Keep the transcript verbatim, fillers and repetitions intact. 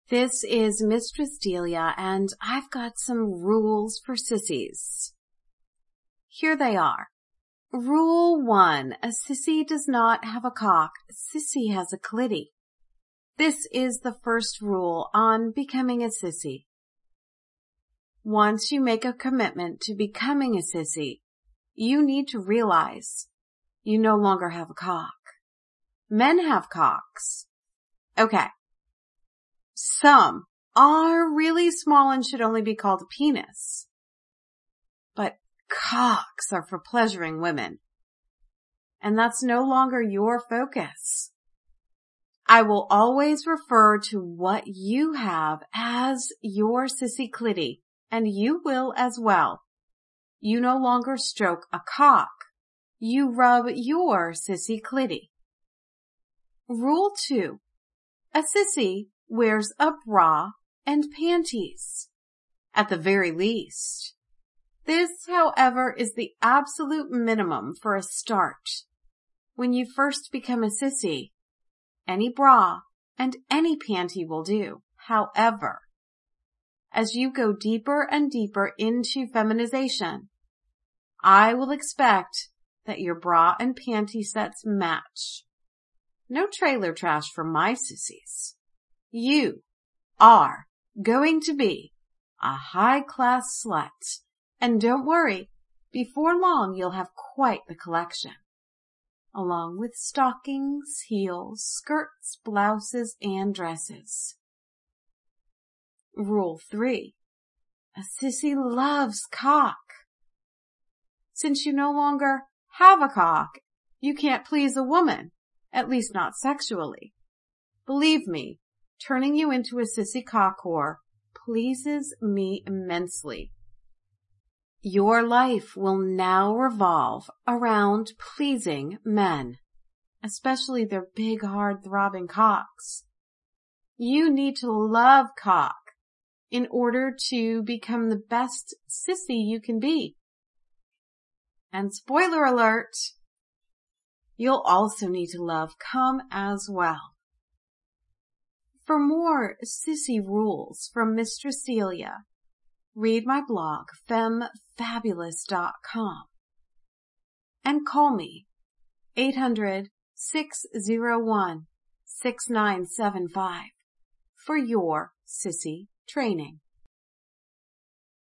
This is Mistress Delia, and I've got some rules for sissies. Here they are. Rule one. A sissy does not have a cock. Sissy has a clitty. This is the first rule on becoming a sissy. Once you make a commitment to becoming a sissy, you need to realize you no longer have a cock. Men have cocks. Okay. Some are really small and should only be called a penis. But cocks are for pleasuring women. And that's no longer your focus. I will always refer to what you have as your sissy clitty, and you will as well. You no longer stroke a cock. You rub your sissy clitty. Rule two. A sissy wears a bra and panties, at the very least. This, however, is the absolute minimum for a start. When you first become a sissy, any bra and any panty will do. However, as you go deeper and deeper into feminization, I will expect that your bra and panty sets match. No trailer trash for my sissies. You are going to be a high-class slut. And don't worry, before long you'll have quite the collection. Along with stockings, heels, skirts, blouses, and dresses. Rule three. A sissy loves cock. Since you no longer have a cock, you can't please a woman, at least not sexually. Believe me, turning you into a sissy cock whore pleases me immensely. Your life will now revolve around pleasing men, especially their big, hard, throbbing cocks. You need to love cock in order to become the best sissy you can be. And spoiler alert, you'll also need to love cum as well. For more sissy rules from Mistress Delia, read my blog, femme fabulous dot com, and call me, eight hundred, six oh one, six nine seven five, for your sissy training.